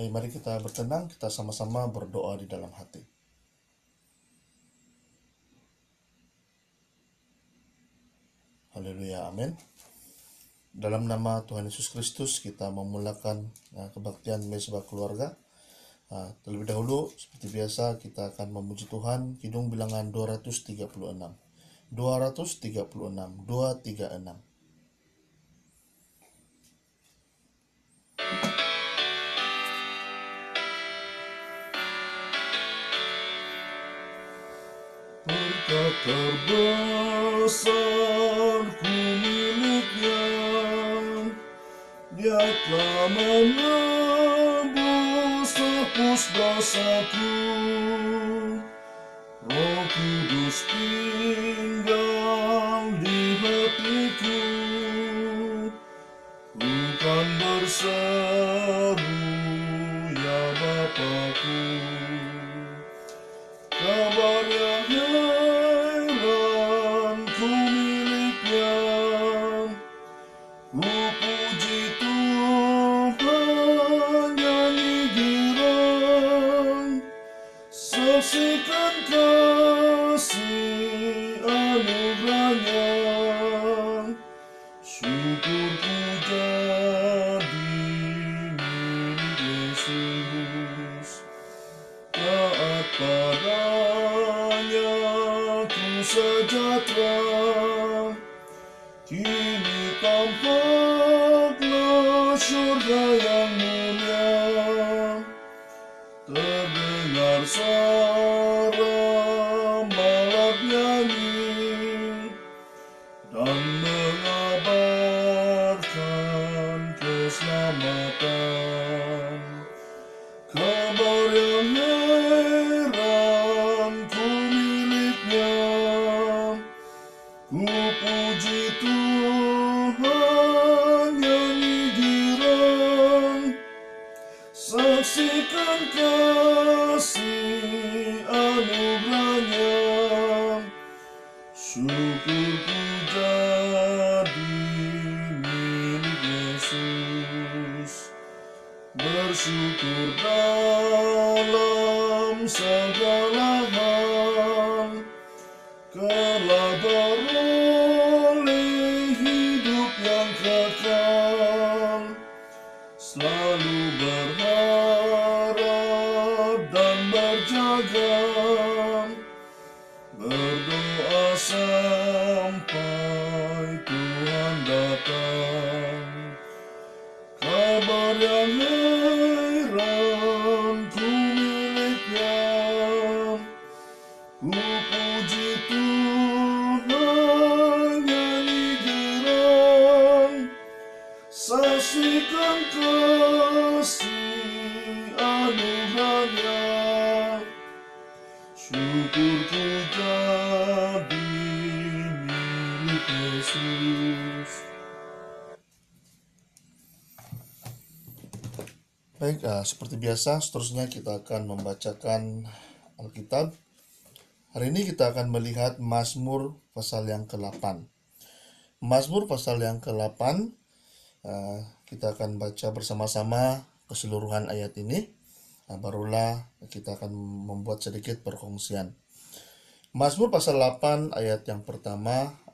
Mari kita bertenang, kita sama-sama berdoa di dalam hati. Haleluya, amin. Dalam nama Tuhan Yesus Kristus kita memulakan kebaktian Mezbah Keluarga. Terlebih dahulu seperti biasa kita akan memuji Tuhan, Kidung Bilangan 236. 236. Berkat terbesarku miliknya, Dia telah menebus hapus dosaku. Roh Kudus tinggal di hatiku, ku kan berseru, ya Bapakku. Kabar yang heran ku miliknya, ku puji Tuhan nyanyi girang, saksikan kasih anugerahnya, syukurku jadi milik Yesus. Taat padanya ku sejahtera, kini tampaklah syurga yang mulia. Terdengar suara malak nyanyi dan mengabarkan keselamatan. Kabar yang heran ku miliknya, ku puji Tuhan nyanyi girang, saksikan kasih anugerahnya, syukurku jadi milik Yesus. Bersyukur dalam segala hal, kelak beroleh hidup yang kekal. Selalu berharap dan berjaga, berdoa sampai Tuhan datang. Kabar yang heran ku miliknya, ku puji Tuhan nyanyi girang, saksikan kasih anugerahnya, syukurku jadi milik Yesus. Baik, seperti biasa, seterusnya kita akan membacakan Alkitab. Hari ini kita akan melihat Mazmur pasal yang ke-8. Mazmur pasal yang ke-8, kita akan baca bersama-sama keseluruhan ayat ini. Barulah kita akan membuat sedikit perkongsian. Mazmur pasal 8 ayat yang pertama,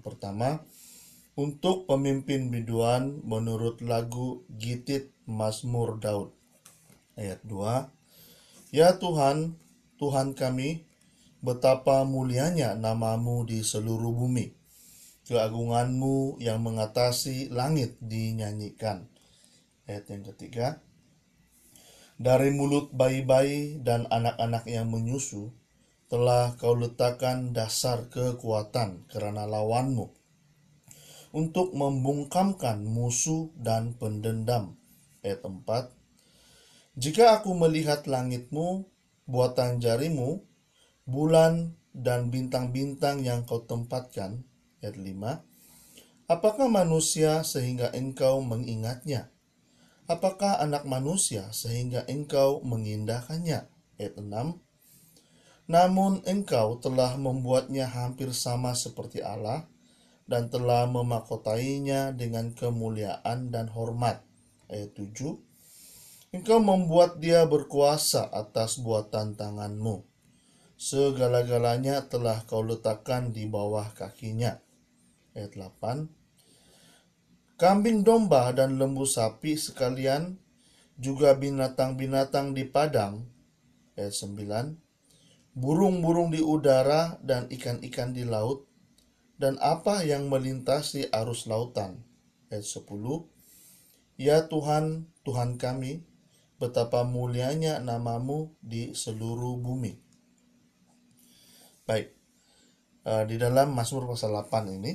untuk pemimpin biduan menurut lagu Gitit Mazmur Daud. Ayat 2, Ya Tuhan, Tuhan kami, betapa mulianya namamu di seluruh bumi. Keagunganmu yang mengatasi langit dinyanyikan. Ayat yang ketiga, dari mulut bayi-bayi dan anak-anak yang menyusu, telah kau letakkan dasar kekuatan kerana lawanmu, untuk membungkamkan musuh dan pendendam. Ayat 4, jika aku melihat langitmu, buatan jarimu, bulan dan bintang-bintang yang kau tempatkan. Ayat 5, apakah manusia sehingga engkau mengingatnya? Apakah anak manusia sehingga engkau mengindahkannya? Ayat 6, namun engkau telah membuatnya hampir sama seperti Allah, dan telah memakotainya dengan kemuliaan dan hormat. Ayat 7, Engkau membuat dia berkuasa atas buatan tanganmu. Segala-galanya telah kau letakkan di bawah kakinya. Ayat 8. Kambing domba dan lembu sapi sekalian, juga binatang-binatang di padang. Ayat 9. Burung-burung di udara dan ikan-ikan di laut, dan apa yang melintasi arus lautan. Ayat 10. Ya Tuhan, Tuhan kami, betapa mulianya namamu di seluruh bumi. Baik, di dalam Mazmur pasal 8 ini,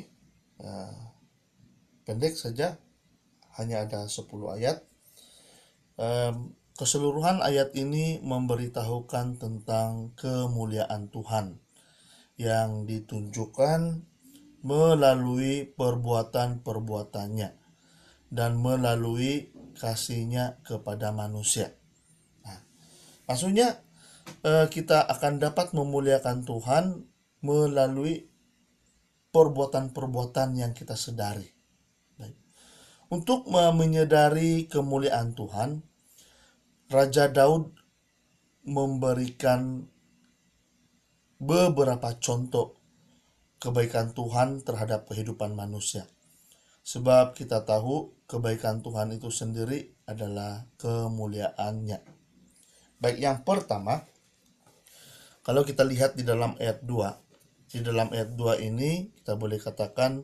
pendek saja, hanya ada 10 ayat. Keseluruhan ayat ini memberitahukan tentang kemuliaan Tuhan yang ditunjukkan melalui perbuatan-perbuatannya dan melalui kasihnya kepada manusia. Nah, maksudnya kita akan dapat memuliakan Tuhan melalui perbuatan-perbuatan yang kita sadari. Untuk menyadari kemuliaan Tuhan, Raja Daud memberikan beberapa contoh kebaikan Tuhan terhadap kehidupan manusia. Sebab kita tahu kebaikan Tuhan itu sendiri adalah kemuliaannya. Baik, yang pertama, kalau kita lihat di dalam ayat 2. Di dalam ayat 2 ini kita boleh katakan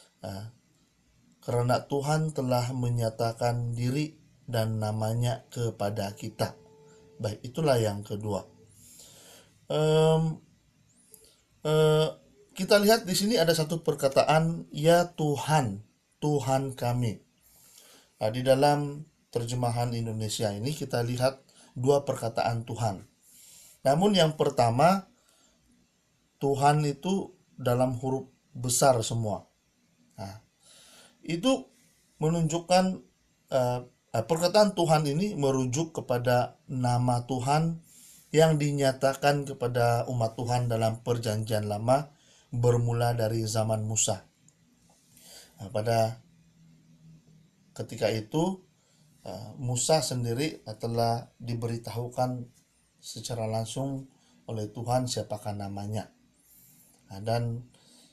karena Tuhan telah menyatakan diri dan namanya kepada kita. Baik, itulah yang kedua. Kita lihat di sini ada satu perkataan, ya Tuhan, Tuhan kami. Nah, di dalam terjemahan Indonesia ini kita lihat dua perkataan Tuhan. Namun yang pertama, Tuhan itu dalam huruf besar semua. Nah, itu menunjukkan perkataan Tuhan ini merujuk kepada nama Tuhan yang dinyatakan kepada umat Tuhan dalam perjanjian lama bermula dari zaman Musa. Nah, pada ketika itu Musa sendiri telah diberitahukan secara langsung oleh Tuhan siapakah namanya. Nah, dan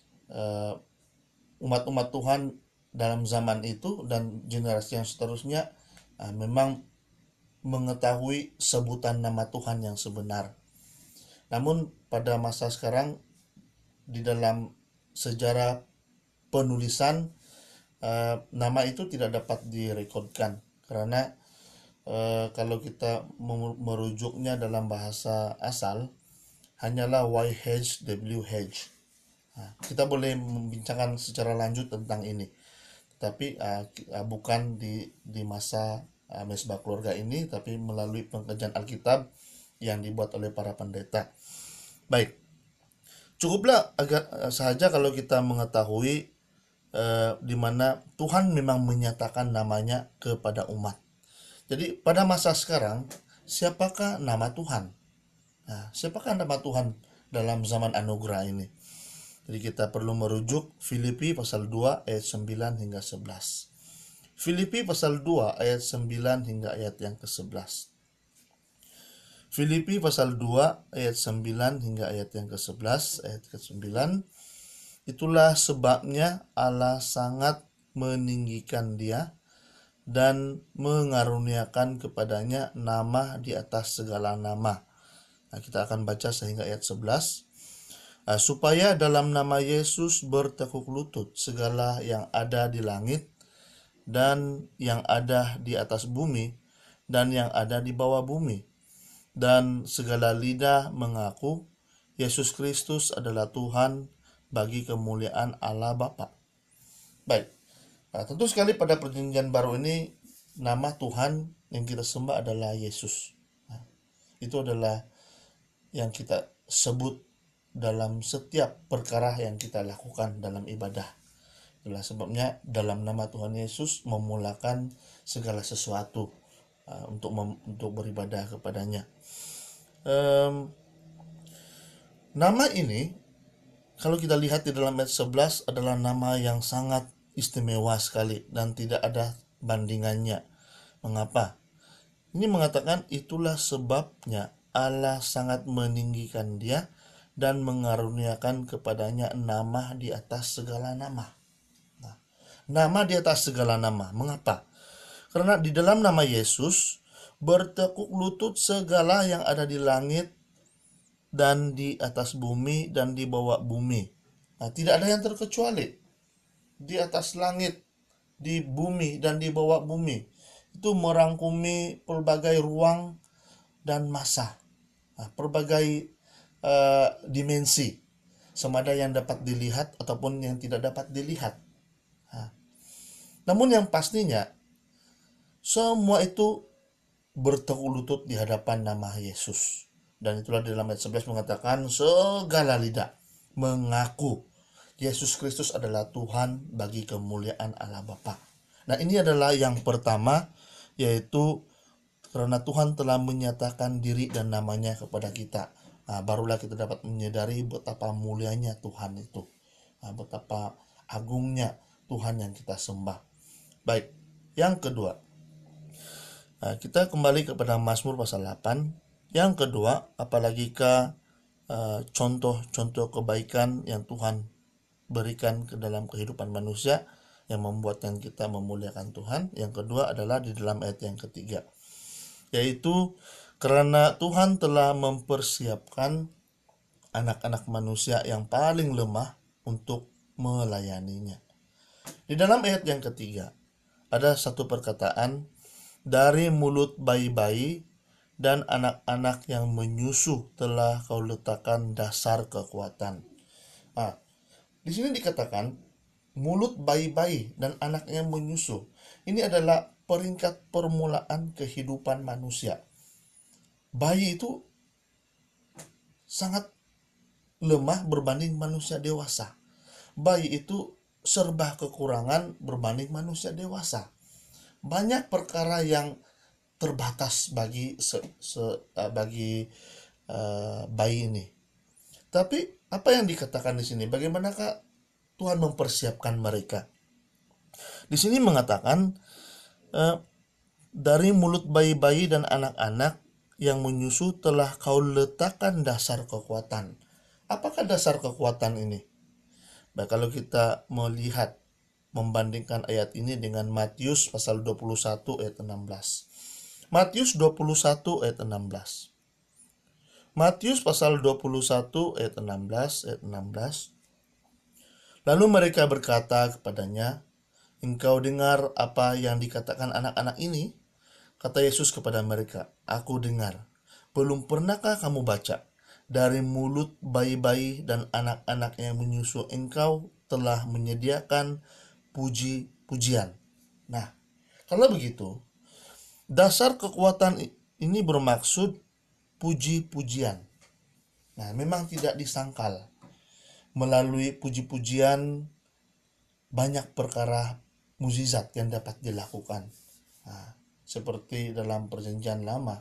umat-umat Tuhan dalam zaman itu dan generasi yang seterusnya memang mengetahui sebutan nama Tuhan yang sebenar. Namun pada masa sekarang di dalam sejarah penulisan nama itu tidak dapat direkodkan karena kalau kita merujuknya dalam bahasa asal hanyalah YHWH. Nah, kita boleh membincangkan secara lanjut tentang ini, tapi bukan di masa Mesbah Keluarga ini, tapi melalui pengkajian Alkitab yang dibuat oleh para pendeta. Baik, cukuplah agak sahaja kalau kita mengetahui di mana Tuhan memang menyatakan namanya kepada umat. Jadi pada masa sekarang, siapakah nama Tuhan? Nah, siapakah nama Tuhan dalam zaman anugerah ini? Jadi kita perlu merujuk Filipi pasal 2 ayat 9 hingga 11. Filipi pasal 2 ayat 9 hingga ayat yang ke-11. Filipi pasal 2 ayat 9 hingga ayat yang ke-11, ayat ke-9. Itulah sebabnya Allah sangat meninggikan dia dan mengaruniakan kepadanya nama di atas segala nama. Nah, kita akan baca sehingga ayat 11. Supaya dalam nama Yesus bertekuk lutut segala yang ada di langit dan yang ada di atas bumi dan yang ada di bawah bumi, dan segala lidah mengaku Yesus Kristus adalah Tuhan bagi kemuliaan Allah Bapa. Baik, tentu sekali pada perjanjian baru ini nama Tuhan yang kita sembah adalah Yesus. Itu adalah yang kita sebut dalam setiap perkara yang kita lakukan dalam ibadah. Itulah sebabnya dalam nama Tuhan Yesus memulakan segala sesuatu untuk beribadah kepadanya. Nama ini kalau kita lihat di dalam ayat 11 adalah nama yang sangat istimewa sekali dan tidak ada bandingannya. Mengapa? Ini mengatakan itulah sebabnya Allah sangat meninggikan dia dan mengaruniakan kepadanya nama di atas segala nama. Nah, nama di atas segala nama. Mengapa? Karena di dalam nama Yesus bertekuk lutut segala yang ada di langit dan di atas bumi dan di bawah bumi. Nah, tidak ada yang terkecuali di atas langit, di bumi dan di bawah bumi. Itu merangkumi pelbagai ruang dan masa, berbagai dimensi, sama ada yang dapat dilihat ataupun yang tidak dapat dilihat. Namun yang pastinya semua itu bertekuk lutut di hadapan nama Yesus. Dan itulah di dalam ayat 11 mengatakan segala lidah mengaku Yesus Kristus adalah Tuhan bagi kemuliaan Allah Bapa. Nah, ini adalah yang pertama, yaitu karena Tuhan telah menyatakan diri dan namanya kepada kita. Nah, barulah kita dapat menyadari betapa mulianya Tuhan itu. Betapa agungnya Tuhan yang kita sembah. Baik, yang kedua. Kita kembali kepada Mazmur pasal 8. Yang kedua, apalagikah contoh-contoh kebaikan yang Tuhan berikan ke dalam kehidupan manusia yang membuatkan kita memuliakan Tuhan. Yang kedua adalah di dalam ayat yang ketiga, yaitu karena Tuhan telah mempersiapkan anak-anak manusia yang paling lemah untuk melayaninya. Di dalam ayat yang ketiga ada satu perkataan, dari mulut bayi-bayi dan anak-anak yang menyusu telah kau letakkan dasar kekuatan. Di sini dikatakan mulut bayi-bayi dan anak yang menyusu. Ini adalah peringkat permulaan kehidupan manusia. Bayi itu sangat lemah berbanding manusia dewasa. Bayi itu serba kekurangan berbanding manusia dewasa. Banyak perkara yang terbatas bagi bayi ini. Tapi apa yang dikatakan di sini? Bagaimanakah Tuhan mempersiapkan mereka? Di sini mengatakan dari mulut bayi-bayi dan anak-anak yang menyusu telah kau letakkan dasar kekuatan. Apakah dasar kekuatan ini? Baik, kalau kita melihat membandingkan ayat ini dengan Matius pasal 21 ayat 16. Matius 21 ayat 16. Matius pasal 21 ayat 16. Lalu mereka berkata kepadanya, engkau dengar apa yang dikatakan anak-anak ini? Kata Yesus kepada mereka, aku dengar. Belum pernahkah kamu baca? Dari mulut bayi-bayi dan anak-anak yang menyusu engkau telah menyediakan puji-pujian. Nah, kalau begitu, dasar kekuatan ini bermaksud puji-pujian. Nah, memang tidak disangkal. Melalui puji-pujian banyak perkara mukjizat yang dapat dilakukan. Nah, seperti dalam perjanjian lama,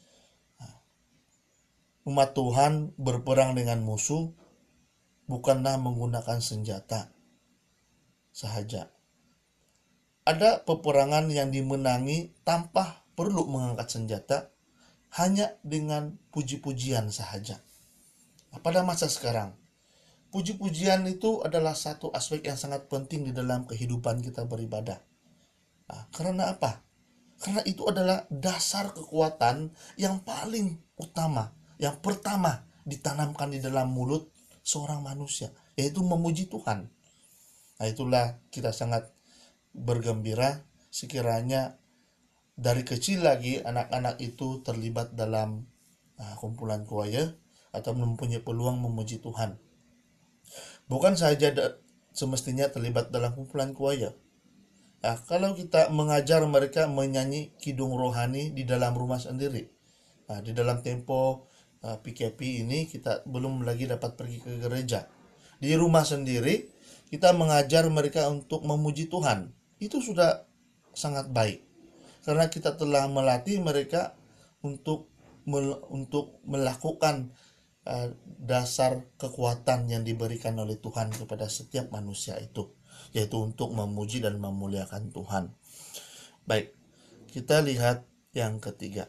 umat Tuhan berperang dengan musuh bukanlah menggunakan senjata sahaja. Ada peperangan yang dimenangi tanpa perlu mengangkat senjata, hanya dengan puji-pujian sahaja. Nah, pada masa sekarang, puji-pujian itu adalah satu aspek yang sangat penting di dalam kehidupan kita beribadah. Nah, karena apa? Karena itu adalah dasar kekuatan yang paling utama, yang pertama ditanamkan di dalam mulut seorang manusia, yaitu memuji Tuhan. Nah, itulah kita sangat bergembira sekiranya dari kecil lagi anak-anak itu terlibat dalam kumpulan choir atau mempunyai peluang memuji Tuhan. Bukan saja semestinya terlibat dalam kumpulan choir. Nah, kalau kita mengajar mereka menyanyi kidung rohani di dalam rumah sendiri, di dalam tempo PKP ini kita belum lagi dapat pergi ke gereja. Di rumah sendiri kita mengajar mereka untuk memuji Tuhan. Itu sudah sangat baik. Karena kita telah melatih mereka untuk melakukan dasar kekuatan yang diberikan oleh Tuhan kepada setiap manusia itu, yaitu untuk memuji dan memuliakan Tuhan. Baik, kita lihat Yang ketiga,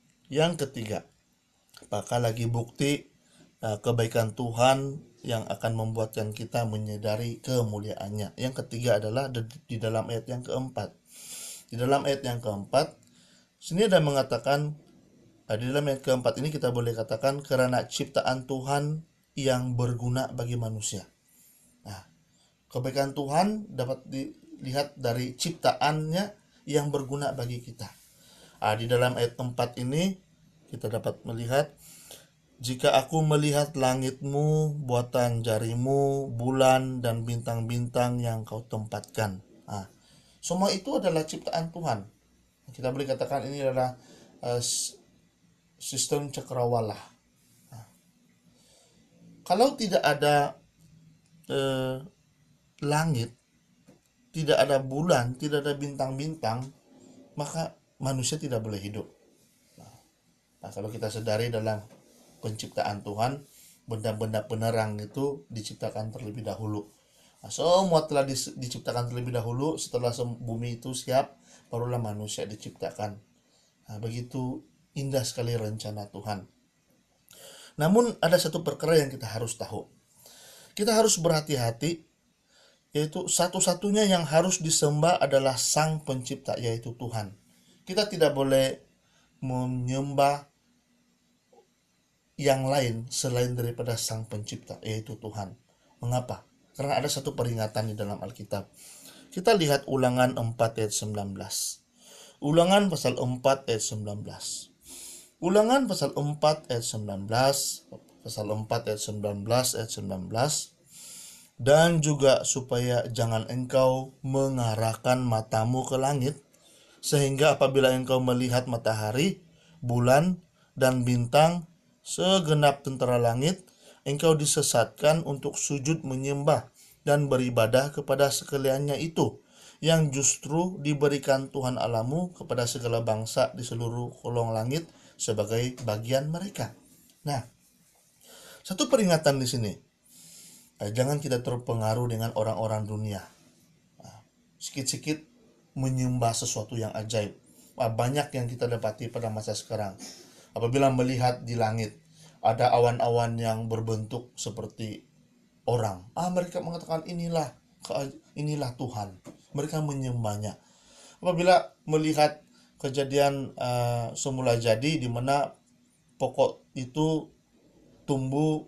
apakah lagi bukti kebaikan Tuhan yang akan membuatkan kita menyadari kemuliaannya. Yang ketiga adalah di dalam ayat yang keempat. Di dalam ayat yang keempat, sini ada mengatakan, di dalam ayat keempat ini kita boleh katakan karena ciptaan Tuhan yang berguna bagi manusia. Nah, kebaikan Tuhan dapat dilihat dari ciptaannya yang berguna bagi kita. Di dalam ayat 4 ini kita dapat melihat, jika aku melihat langitmu, buatan jarimu, bulan dan bintang-bintang yang kau tempatkan. Semua itu adalah ciptaan Tuhan. Kita boleh katakan ini adalah sistem cakrawala. Kalau tidak ada langit, tidak ada bulan, tidak ada bintang-bintang, maka manusia tidak boleh hidup. Nah, kalau kita sadari dalam penciptaan Tuhan, benda-benda penerang itu diciptakan terlebih dahulu. Nah, semua telah diciptakan terlebih dahulu. Setelah bumi itu siap, barulah manusia diciptakan. Nah, begitu indah sekali rencana Tuhan. Namun ada satu perkara yang kita harus tahu. Kita harus berhati-hati, yaitu satu-satunya yang harus disembah adalah Sang Pencipta, yaitu Tuhan. Kita tidak boleh menyembah yang lain selain daripada Sang Pencipta, yaitu Tuhan. Mengapa? Karena ada satu peringatan di dalam Alkitab. Kita lihat Ulangan 4 ayat 19. Ulangan pasal 4 ayat 19. Ulangan pasal 4 ayat 19. Pasal 4 ayat 19 ayat 19. Dan juga supaya jangan engkau mengarahkan matamu ke langit, sehingga apabila engkau melihat matahari, bulan, dan bintang, segenap tentara langit, engkau disesatkan untuk sujud menyembah dan beribadah kepada sekaliannya itu, yang justru diberikan Tuhan Allahmu kepada segala bangsa di seluruh kolong langit sebagai bagian mereka. Nah, satu peringatan di sini, jangan kita terpengaruh dengan orang-orang dunia. Sikit-sikit menyembah sesuatu yang ajaib. Banyak yang kita dapati pada masa sekarang. Apabila melihat di langit ada awan-awan yang berbentuk seperti orang, mereka mengatakan inilah Tuhan. Mereka menyembahnya. Apabila melihat kejadian semula jadi, di mana pokok itu tumbuh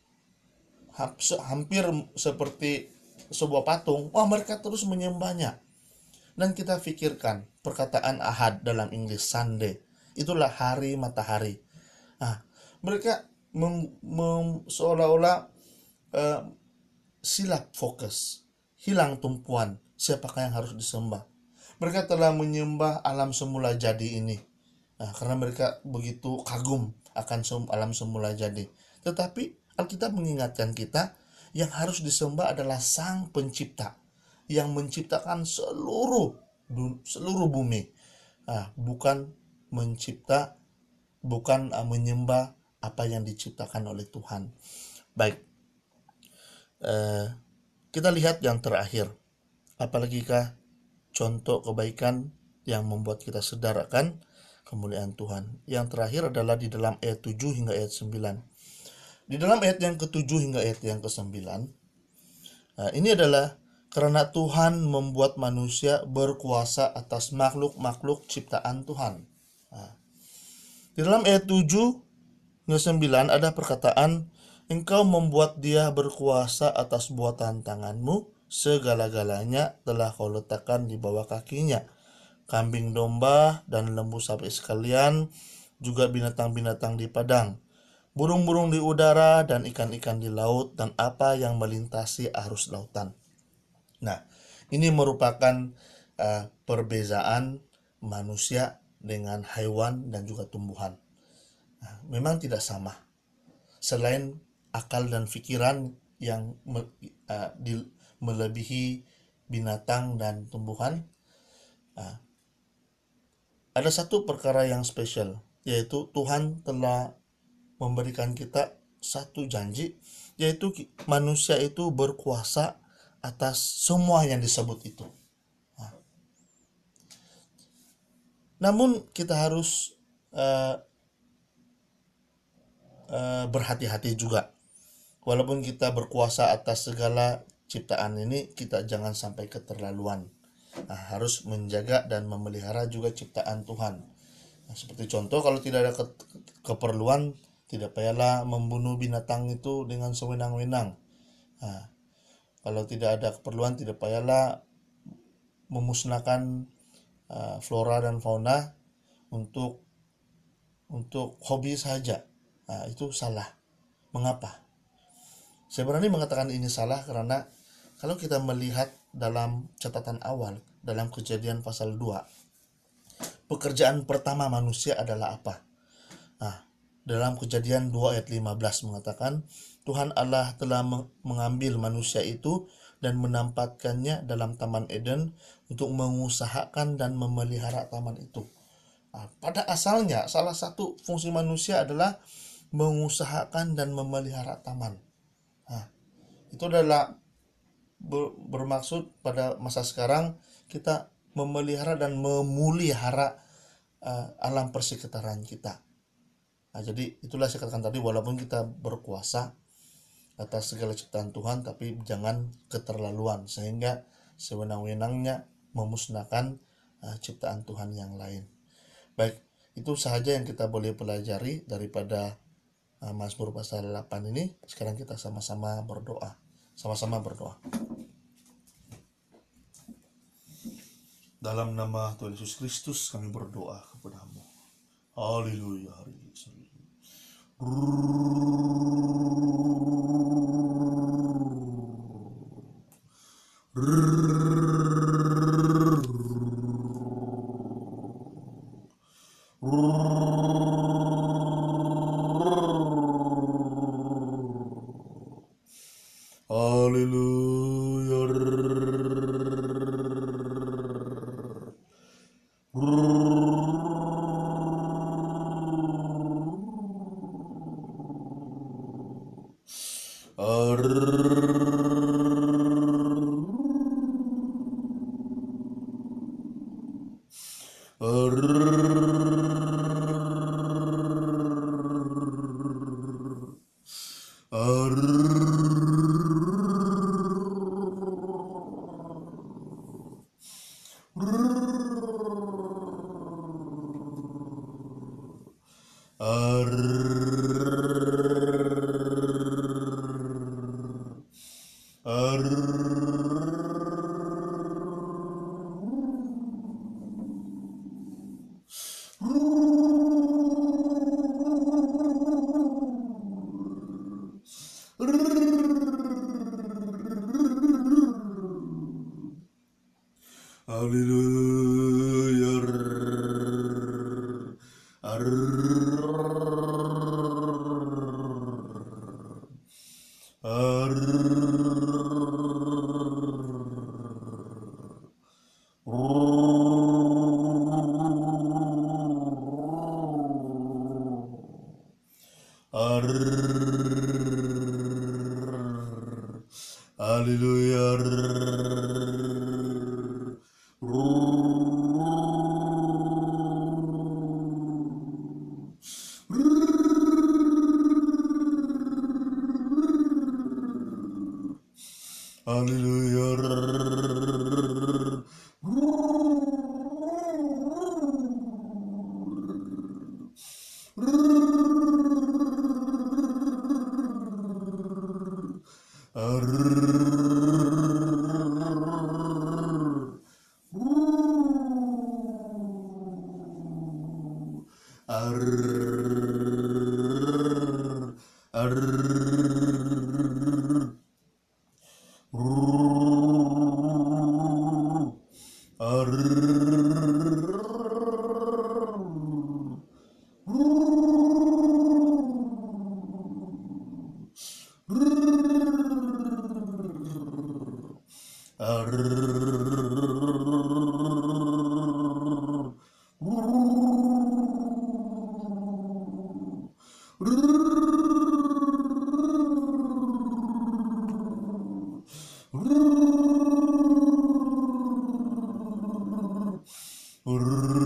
hampir seperti sebuah patung, mereka terus menyembahnya. Dan kita pikirkan perkataan Ahad dalam Inggris, Sunday, itulah hari matahari. Mereka seolah-olah silap fokus, hilang tumpuan siapakah yang harus disembah. Mereka telah menyembah alam semula jadi ini, karena mereka begitu kagum akan alam semula jadi. Tetapi Alkitab mengingatkan kita, yang harus disembah adalah Sang Pencipta yang menciptakan seluruh bumi. Bukan menyembah apa yang diciptakan oleh Tuhan. Baik, kita lihat yang terakhir. Apalagikah contoh kebaikan yang membuat kita sadar akan kemuliaan Tuhan? Yang terakhir adalah di dalam ayat 7 hingga ayat 9. Di dalam ayat yang ke-7 hingga ayat yang ke-9, ini adalah karena Tuhan membuat manusia berkuasa atas makhluk-makhluk ciptaan Tuhan. Di dalam ayat 7 hingga 9 ada perkataan, engkau membuat dia berkuasa atas buatan tanganmu, segala-galanya telah kau letakkan di bawah kakinya. Kambing domba dan lembu sapi sekalian, juga binatang-binatang di padang, burung-burung di udara dan ikan-ikan di laut, dan apa yang melintasi arus lautan. Nah, ini merupakan perbezaan manusia dengan hewan dan juga tumbuhan. Memang tidak sama. Selain akal dan pikiran yang melebihi binatang dan tumbuhan, ada satu perkara yang spesial, yaitu Tuhan telah memberikan kita satu janji, yaitu manusia itu berkuasa atas semua yang disebut itu. Namun kita harus berhati-hati juga. Walaupun kita berkuasa atas segala ciptaan ini, kita jangan sampai keterlaluan. Nah, harus menjaga dan memelihara juga ciptaan Tuhan. Nah, seperti contoh, kalau tidak ada keperluan, tidak payahlah membunuh binatang itu dengan sewenang-wenang. Nah, kalau tidak ada keperluan, tidak payahlah memusnahkan flora dan fauna untuk hobi saja. Nah, itu salah. Mengapa? Saya berani mengatakan ini salah karena kalau kita melihat dalam catatan awal, dalam Kejadian pasal 2, pekerjaan pertama manusia adalah apa? Nah, dalam Kejadian 2 ayat 15 mengatakan, Tuhan Allah telah mengambil manusia itu dan menempatkannya dalam Taman Eden untuk mengusahakan dan memelihara taman itu. Nah, pada asalnya, salah satu fungsi manusia adalah mengusahakan dan memelihara taman. Nah, itu adalah bermaksud pada masa sekarang kita memelihara dan memelihara alam persekitaran kita. Nah, jadi itulah saya katakan tadi, walaupun kita berkuasa atas segala ciptaan Tuhan, tapi jangan keterlaluan sehingga sewenang-wenangnya memusnahkan ciptaan Tuhan yang lain. Baik, itu sahaja yang kita boleh pelajari daripada Mazmur pasal 8 ini. Sekarang kita sama-sama berdoa. Sama-sama berdoa. Dalam nama Tuhan Yesus Kristus kami berdoa kepada-Mu. Haleluya.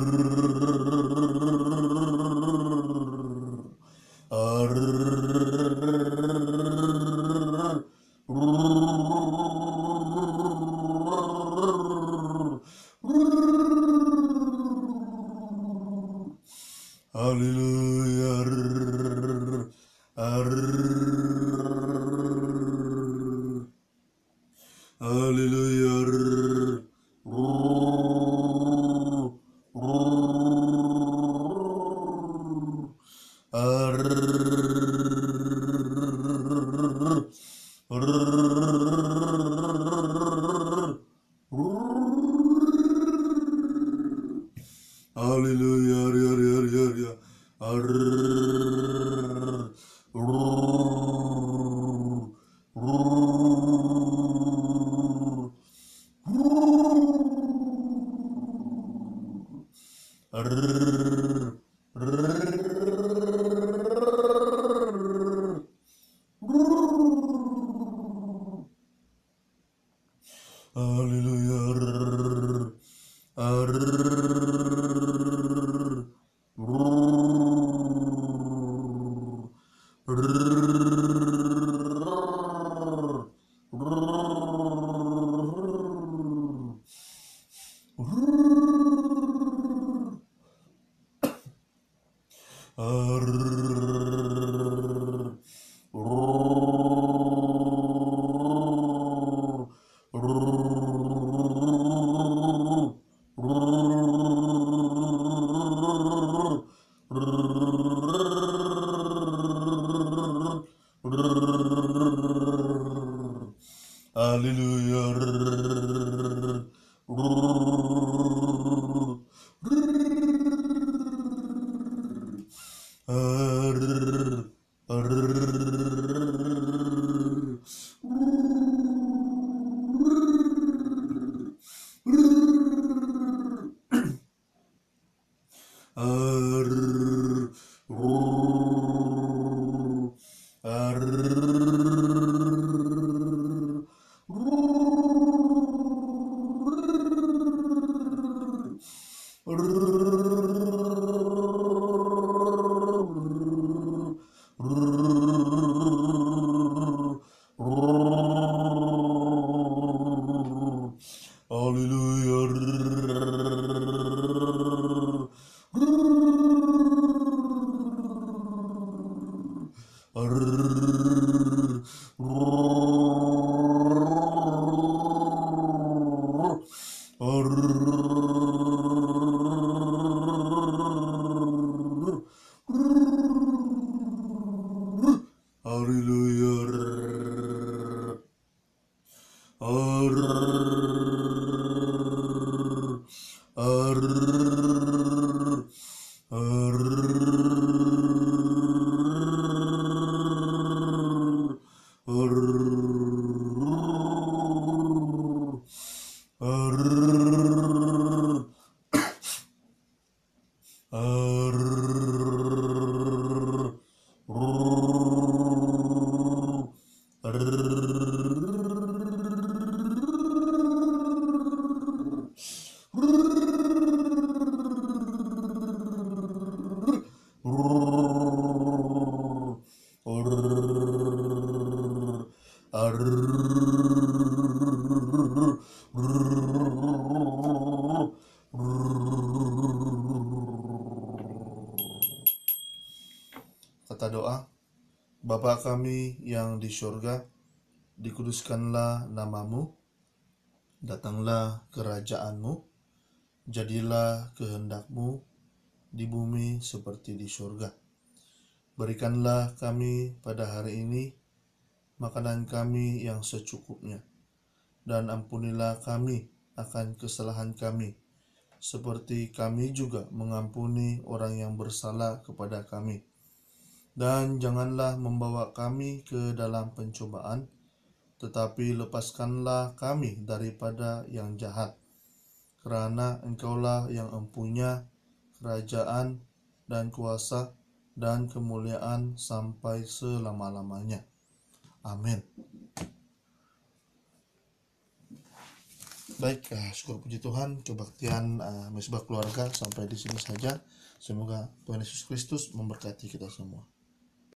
Kata doa, Bapa kami yang di surga, dikuduskanlah namamu, datanglah kerajaanmu, jadilah kehendakmu di bumi seperti di surga. Berikanlah kami pada hari ini makanan kami yang secukupnya, dan ampunilah kami akan kesalahan kami, seperti kami juga mengampuni orang yang bersalah kepada kami. Dan janganlah membawa kami ke dalam pencobaan, tetapi lepaskanlah kami daripada yang jahat. Kerana Engkaulah yang empunya kerajaan dan kuasa dan kemuliaan sampai selama-lamanya. Amin. Baik, syukur puji Tuhan, kebaktian Mesbah Keluarga sampai di sini saja. Semoga Tuhan Yesus Kristus memberkati kita semua.